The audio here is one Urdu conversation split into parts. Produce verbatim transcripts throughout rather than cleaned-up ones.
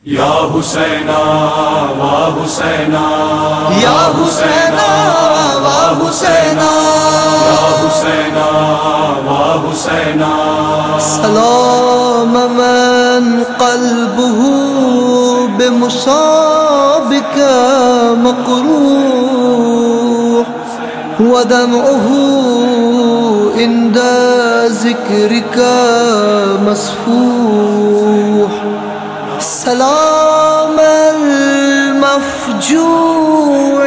یا حسینا و حسینا یا حسینا و حسینا یا حسینا و حسینا سلام من قلبه بمصابك مقروح ودمعه عند ذكرك مسفوح سلام المفجوع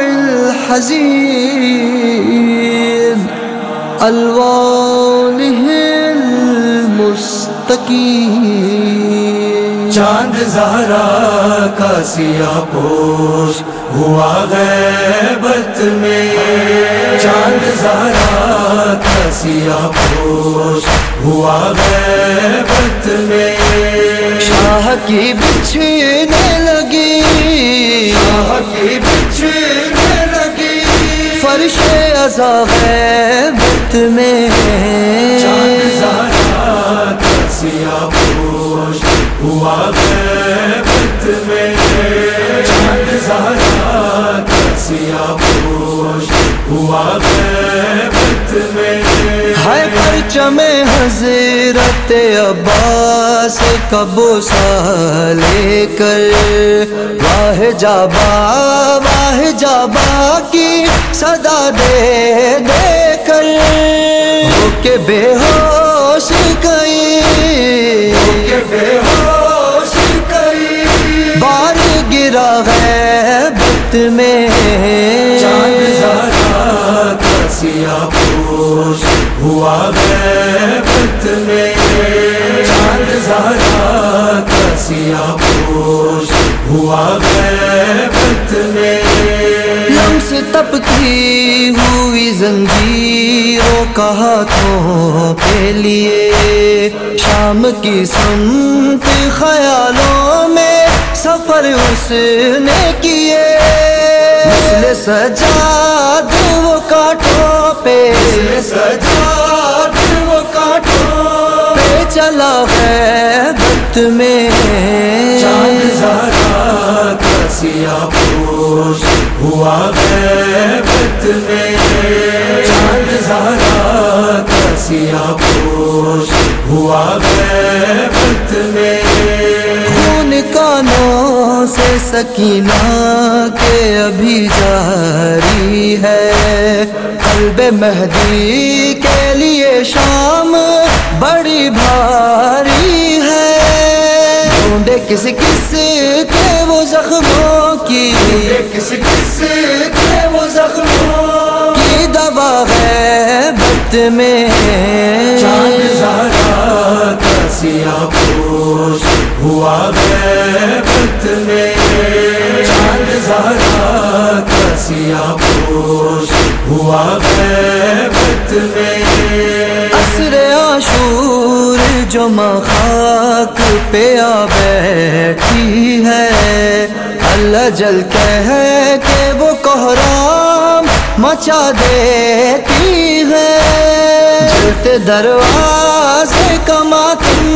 الحزين الواله المستقيم چاند زہرا کا سیاہ پوش ہوا غیبت میں، چاند زہرا کا سیاہ پوش ہوا غیبت میں، شاہ کی بچھنے لگی شاہ کی بچھنے لگی فرش عزا غیبت میں، چاند زہرا کا سیاہ پوش ہوا غیبت میں، چاند زہرا کا سیاہ پوش ہوا غیبت میں، ہے پرچم حضرت عباس کا بوسہ لے کر واہ جابا واہ جابا کی صدا دے دے کر ہو کے بے ہوش گئی ہو کے بے ہوش گئی بار گرا غیبت میں، چاند زہرا کا سیاہ پوش ہوا غیبت میں، چاند زہرا کا سیاہ پوش ہوا غیبت میں، لمس تپتی ہوئی زنجیروں کا ہاتھوں کے لیے شام کی سمت خیالوں میں سفر اس نے کیے، مثل سجاد وہ کانٹوں پہ مثل سجاد وہ کانٹوں پہ چلا غیبت میں، چاند زہرا کا سیاہ پوش ہوا غیبت میں، چاند زہرا کا سیاہ پوش ہوا غیبت میں، خون کانوں سے سکینہ کے ابھی جاری ہے، قلب مہدی کے لیے شام بڑی بھاری ہے، ڈھونڈے کس کس کے وہ زخموں کی کس کس کے وہ زخموں کی دوا غیبت میں، چاند زہرا کا سیاہ پوش ہوا غیبت میں، چاند زہرا کا سیاہ پوش ہوا غیبت میں، عصر عاشور جو ماں خاک پہ آ بیٹھی ہے، اللہ جل کہہ کہ وہ کوہرام مچا دیتی ہے، جلتے دروازے کا ماتم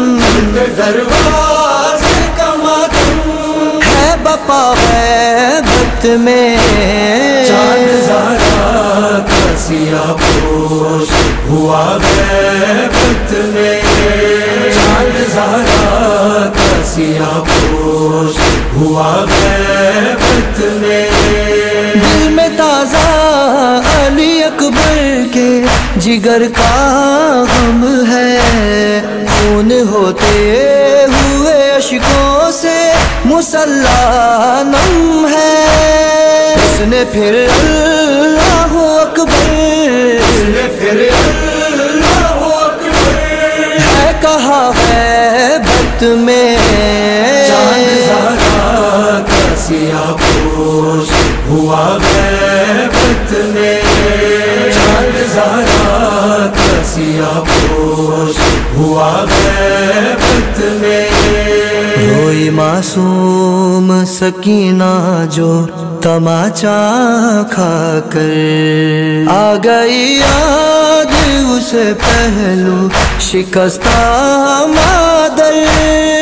دروازے کا ماتم ہے بپا غیبت میں، چاند زہرا کا سیاہ پوش ہوا غیبت میں، چاند زہرا کا سیاہ پوش ہوا غیبت میں، دل میں تازہ علی اکبر کے جگر کا غم ہے، خون ہوتے ہوئے اشکوں سے مسلح نم ہے، اس نے پھر اللہ اکبر پھر اللہ اکبر ہے کہا غیبت میں، چاند زہرا کا سیاہ پوش ہوا غیبت میں، چاند زہرا کا سیاہ پوش ہوا غیبت میں، روئی معصوم سکینہ جو تماچا کھا کر آ گئی یاد اسے پہلو شکستہ مادر،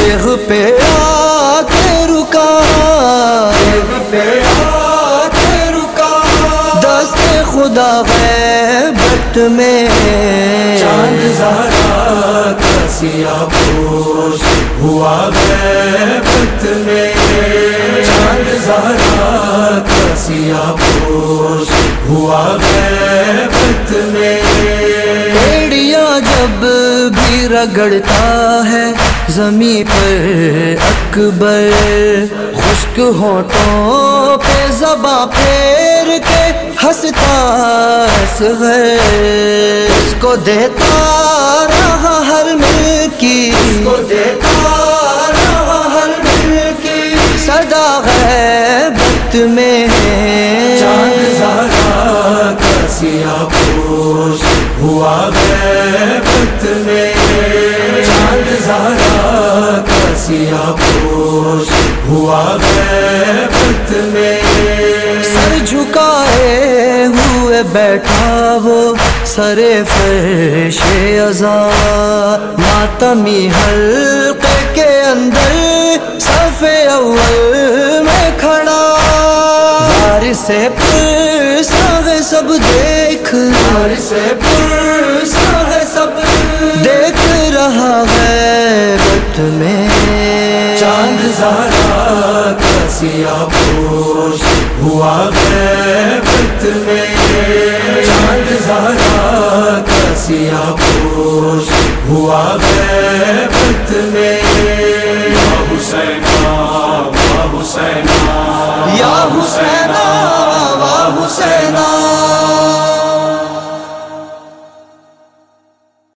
دیغ پہ آ کے رکا، دیغ پہ آ کے رکا، دست خدا غیبت میں چاند زہرا کا سیاہ پوش ہوا غیبت میں، چاند زہرا کا سیاہ پوش ہوا غیبت میں۔ ایڑیاں جب بھی رگڑتا ہے زمیں پر اکبر، خشک ہونٹوں پہ زباں پھیر کے ہنستا اصغر، اس کو دیتا رہا ہر مل کی، اس کو دیتا رہا ہر مل کی، صدا غیبت میں چاند زہرا کا سیاہ پوش ہوا غیبت میں، چاند زہرا کا سیاہ پوش ہوا غیبت میں۔ سر جھکائے ہوئے بیٹھا وہ سر فرش عزا، ماتمی حلقے کے اندر صف اول میں کھڑا، وارث پرسا ہے سب دیکھ، وارث پرسا ہے سب دیکھ رہا غیبت میں، چاند زہرا کا سیاہ پوش ہوا غیبت میں، چاند زہرا کا سیاہ پوش ہوا غیبت میں۔ یا حسینہ وا حسینہ، یا حسینہ وا حسینہ،